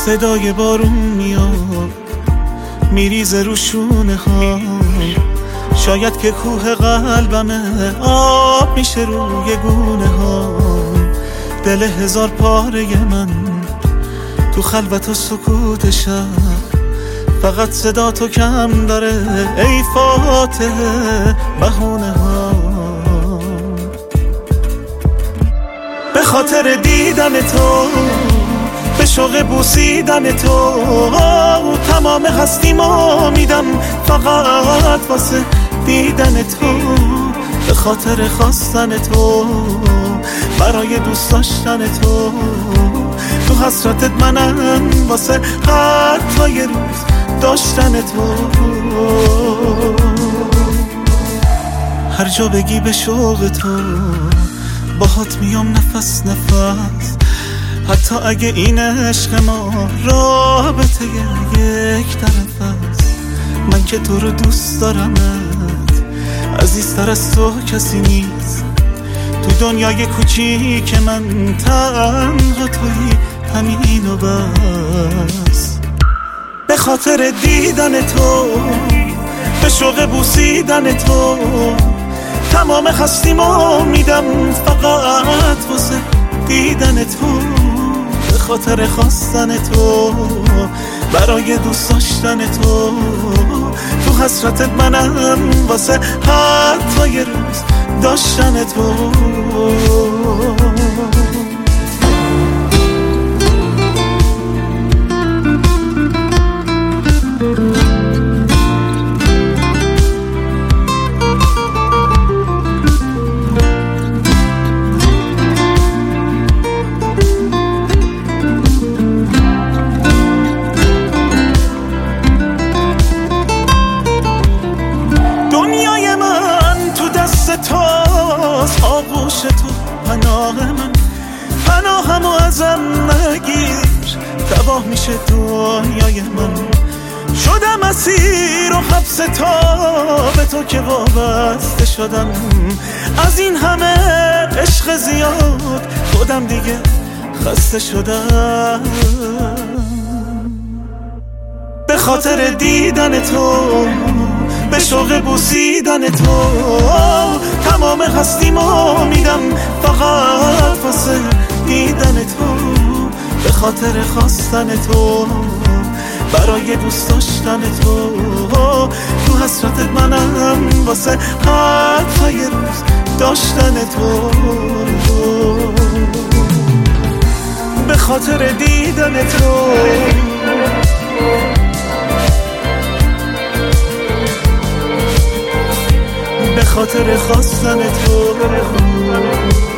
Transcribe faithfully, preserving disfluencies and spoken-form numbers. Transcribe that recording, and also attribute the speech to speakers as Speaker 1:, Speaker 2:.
Speaker 1: صدای بارون میاد میریزه رو شونه ها، شاید که کوه قلبمه آب میشه روی گونه ها. دل هزار پاره من تو خلوت و سکوت شب، فقط صدا تو کم داره ای فاتح بهونه ها. به خاطر دیدن تو، به شوق بوسیدن تو، تمام هستیمو میدم فقط واسه دیدن تو. به خاطر خواستن تو، برای دوست داشتن تو، تو حسرتت منم واسه حتی یه روز داشتن تو. هر جا بگی به شوق تو، باهات میام نفس نفس، حتی اگه این عشق ما رابطه یک طرف است. من که تو رو دوست دارمت، عزیزتر از تو کسی نیست. تو دنیای کوچیک من تنها تویی، همین و بس. به خاطر دیدن تو، به شوق بوسیدن تو، تمام هستیمو میدم فقط واسه دیدن تو. به خاطر خواستن تو، برای دوست داشتن تو، تو حسرتت منم واسه حتی یه روز داشتن تو. دنیای من تو دست توست، آغوش تو پناه من، پناهمو ازم نگیر، تباه میشه دنیای من. شدم اسیر و حبس تو، به تو که وابسته شدم. از این همه عشق زیاد خودم دیگه خسته شدم. به خاطر دیدن تو، به شوق بوسیدن تو، تمام هستیمو میدم فقط واسه دیدن تو. به خاطر خواستن تو، برای دوست داشتن تو، تو حسرتت منم واسه حتی یه روز داشتن تو. به خاطر دیدن تو، به خاطر خواستن تو.